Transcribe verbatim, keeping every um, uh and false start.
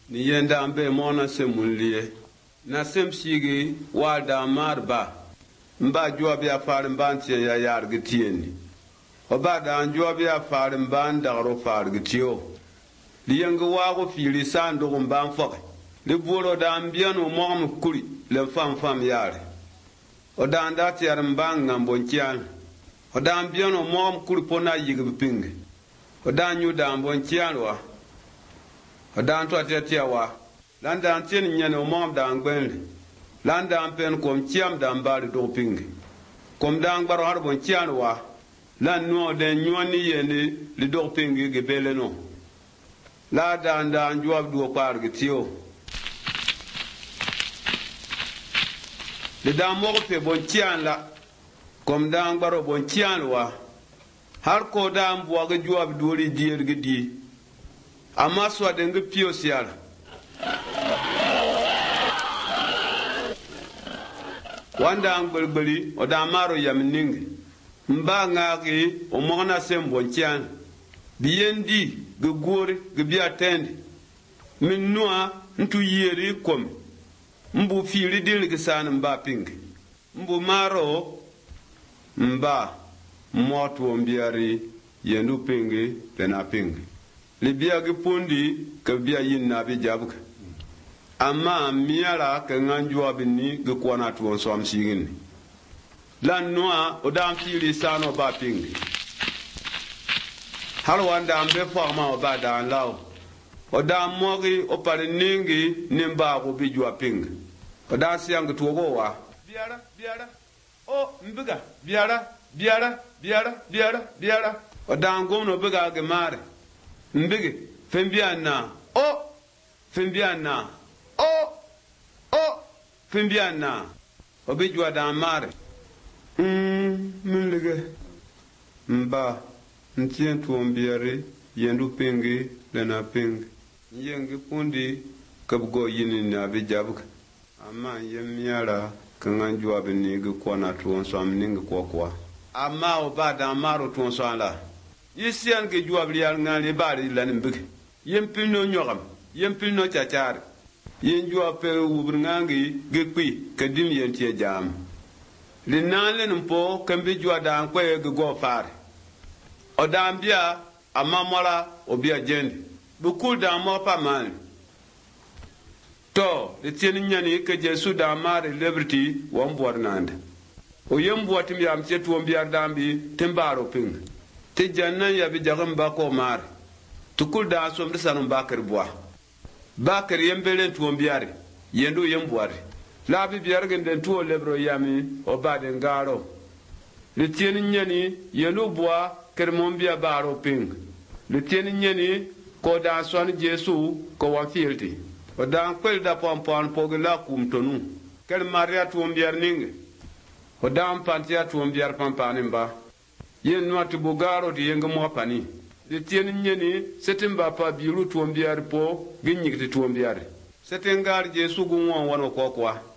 ni yenda ambe mona se munliye na sem sigi walda marba mba jobi afar mbanti ya yar gitieni oba da jobi afar mbanda ro far gitio liyenga wago fili sando mban fo li boro da ambiano mom kuri le fam fam yare o da ndati yar mbanga mbonkian o da ambiano mom kuri pona yigbe pinge o da nyu da mbonkian wa o da nto atetia wa landa antien nyane o mom da ngbenle landa ampen kom chiam da mbari do pinge kom da ngbaro har bonkian wa lan no de nyoni yene li do pinge ge bele no la da nda njuab do par gitio le da mo pe bonkian la kom da ngbaro bonkian wa har ko da mbo ga juab do ri dier gidi amma so da ngi pio siar wanda angbelgbeli o da maro yamningi mba ngaki o mogna sem bonkian biyendi ge gori ge biatendi min noa ntu yeri kom mbu fili dil ge san mba ping mbu maro mba moto mbiari yendu pingi pena pingi libia ge pundi ke bia yin na bi jabka amma miara ke nganjua binni ge kwana tuon so am sigin lan noa o dam fili sano ba pingi har wanda ambe forma o ba dan law o da mogi o pare ningi nimba ko bi jua ping o da siang to go wa biara biara o mbiga biara biara biara biara biara o da ngono biga ge mare mbigi fembiana o fembiana o o fembiana o bi jua da mare mm minlige mba ntien tuombiare yendu pingi lena pingi yengi pundi kabgo yini na bi jabka amma yemiara kan juabe ni ge kona tuon so amningi kwa kwa amma o bada maro tuon so ala yisian ge juabe yar ngani bari lan mbig yempino nyogam yempino chachar yen juabe wubr ngangi ge kwi kadim yentie jam linale npo kambi juada kwe ge go fare o dambia amamora obia jendi bukul da mo pa man to de tieni nyani ke Jesu da mare liberty won bornande o yem botim yam cetu on biar dambi timbaro ping te janna ya bi jagam ba ko mar tukul da som de sanum bakar boa bakar yembelen tu on biare yendo yem boare la bi biar gende tu o lebro yami o bade ngaro le tieni nyani yelo boa kermombia baro ping le tieni nyeni ko da son Jesu ko wa fielti o da kwel da pom pom pogla kum tonu ker maria tu mbiar ninge o da ampantia tu mbiar pampanim ba yen no tu bugaro di yenga mo pani le tieni nyeni setimba pa biru tu mbiar po ginyigti tu mbiar setengar Jesu gun won wono ko kwa